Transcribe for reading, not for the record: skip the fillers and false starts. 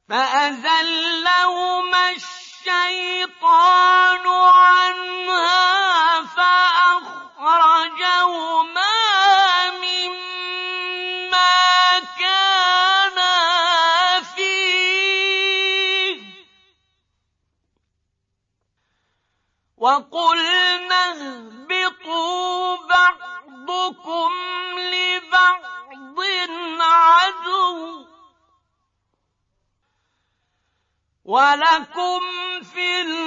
فأزلهما الشيطان عنها فأخرجهما مما كانا فيه وقلنا اهبطوا بعضكم لبعض عدو ولكم في